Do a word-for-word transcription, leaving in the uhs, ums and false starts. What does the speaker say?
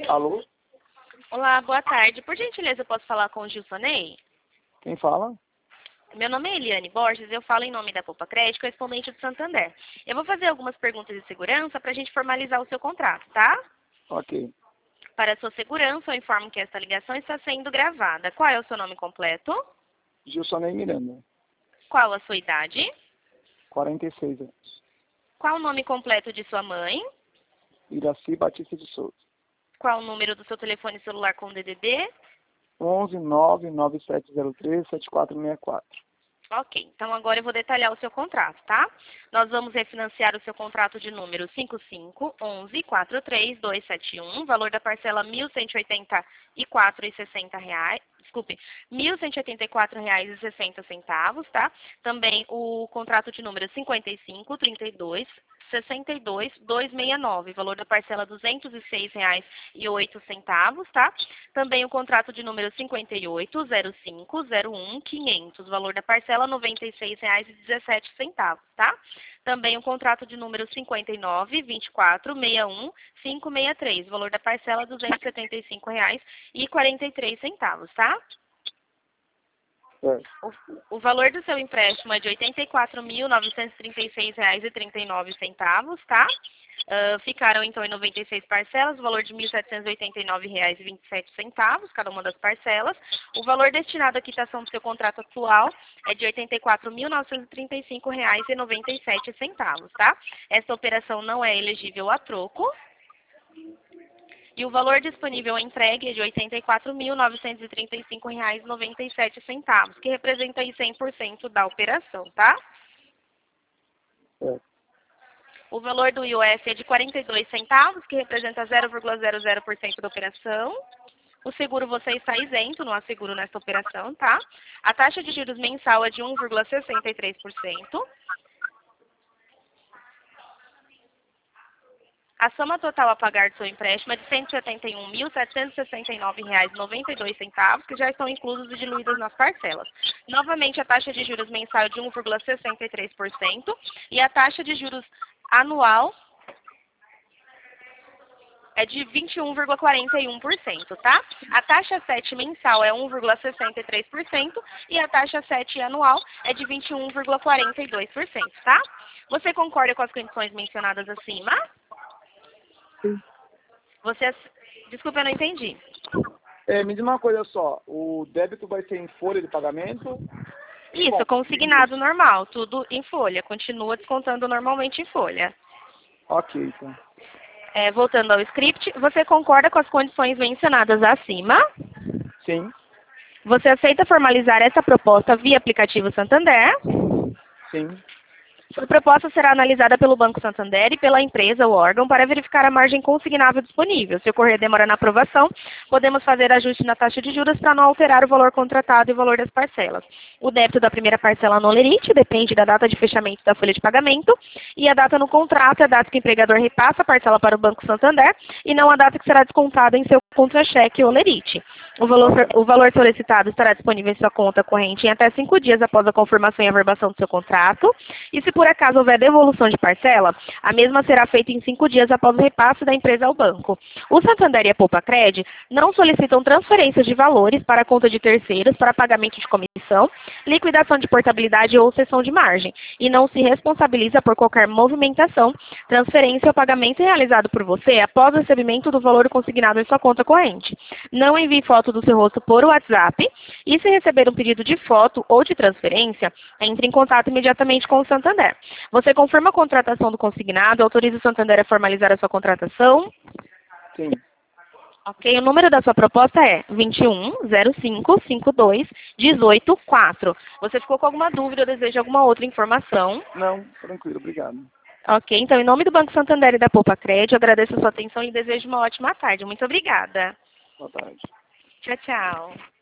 Alô? Olá, boa tarde. Por gentileza, eu posso falar com o Gilsonei? Quem fala? Meu nome é Eliane Borges, eu falo em nome da Poupa Crédito, correspondente do Santander. Eu vou fazer algumas perguntas de segurança para a gente formalizar o seu contrato, tá? Ok. Para a sua segurança, eu informo que esta ligação está sendo gravada. Qual é o seu nome completo? Gilsonei Miranda, Qual a sua idade? quarenta e seis anos. Qual o nome completo de sua mãe? Iraci Batista de Souza. Qual o número do seu telefone celular com D D D? onze nove nove sete zero três sete quatro seis quatro. Ok, então agora eu vou detalhar o seu contrato, tá? Nós vamos refinanciar o seu contrato de número cinco cinco um um quatro três dois sete um, valor da parcela mil cento e oitenta e quatro reais e sessenta reais, desculpe, mil cento e oitenta e quatro reais e sessenta centavos, tá? Também o contrato de número cinquenta e cinco trinta e dois sessenta e dois duzentos e sessenta e nove, valor da parcela duzentos e seis reais e oito centavos, tá? Também o contrato de número cinquenta e oito zero cinco zero um quinhentos, valor da parcela noventa e seis reais e dezessete centavos, tá? Também o contrato de número cinquenta e nove vinte e quatro sessenta e um quinhentos e sessenta e três, valor da parcela duzentos e setenta e cinco reais e quarenta e três centavos, tá? É. O, o valor do seu empréstimo é de oitenta e quatro mil novecentos e trinta e seis reais e trinta e nove centavos, tá? Uh, ficaram então em noventa e seis parcelas, o valor de mil setecentos e oitenta e nove reais e vinte e sete centavos, cada uma das parcelas. O valor destinado à quitação do seu contrato atual é de oitenta e quatro mil novecentos e trinta e cinco reais e noventa e sete centavos, tá? Esta operação não é elegível a troco. E o valor disponível à entrega é de oitenta e quatro mil novecentos e trinta e cinco reais e noventa e sete centavos, que representa aí cem por cento da operação, tá? É. O valor do I O F é de quarenta e dois centavos, que representa zero vírgula zero zero por cento da operação. O seguro você está isento, não há seguro nesta operação, tá? A taxa de juros mensal é de um vírgula sessenta e três por cento. A soma total a pagar do seu empréstimo é de cento e setenta e um mil setecentos e sessenta e nove reais e noventa e dois centavos, que já estão inclusos e diluídos nas parcelas. Novamente, a taxa de juros mensal é de um vírgula sessenta e três por cento e a taxa de juros anual é de vinte e um vírgula quarenta e um por cento, tá? A taxa sete mensal é um vírgula sessenta e três por cento e a taxa sete anual é de vinte e um vírgula quarenta e dois por cento, tá? Você concorda com as condições mencionadas acima? Sim. Você... Desculpa, eu não entendi. É, me diz uma coisa só, o débito vai ser em folha de pagamento? Isso, Bom, consignado normal, tudo em folha. Continua descontando normalmente em folha. Ok, então. É, voltando ao script, você concorda com as condições mencionadas acima? Sim. Você aceita formalizar essa proposta via aplicativo Santander? Sim. Sua proposta será analisada pelo Banco Santander e pela empresa ou órgão para verificar a margem consignável disponível. Se ocorrer demora na aprovação, podemos fazer ajuste na taxa de juros para não alterar o valor contratado e o valor das parcelas. O débito da primeira parcela no lerite depende da data de fechamento da folha de pagamento e a data no contrato é a data que o empregador repassa a parcela para o Banco Santander e não a data que será descontada em seu contra-cheque ou lerite. O valor, o valor solicitado estará disponível em sua conta corrente em até cinco dias após a confirmação e averbação do seu contrato. E se por acaso houver devolução de parcela, a mesma será feita em cinco dias após o repasse da empresa ao banco. O Santander e a Poupa Cred não solicitam transferências de valores para a conta de terceiros para pagamento de comissão, liquidação de portabilidade ou cessão de margem, e não se responsabiliza por qualquer movimentação, transferência ou pagamento realizado por você após o recebimento do valor consignado em sua conta corrente. Não envie foto do seu rosto por WhatsApp e se receber um pedido de foto ou de transferência, entre em contato imediatamente com o Santander. Você confirma a contratação do consignado, autoriza o Santander a formalizar a sua contratação? Sim. Ok, o número da sua proposta é vinte e um zero cinco cinquenta e dois dezoito quatro. Você ficou com alguma dúvida ou deseja alguma outra informação? Não, tranquilo, obrigado. Ok, então em nome do Banco Santander e da Poupa Cred, eu agradeço a sua atenção e desejo uma ótima tarde. Muito obrigada. Boa tarde. Tchau, tchau.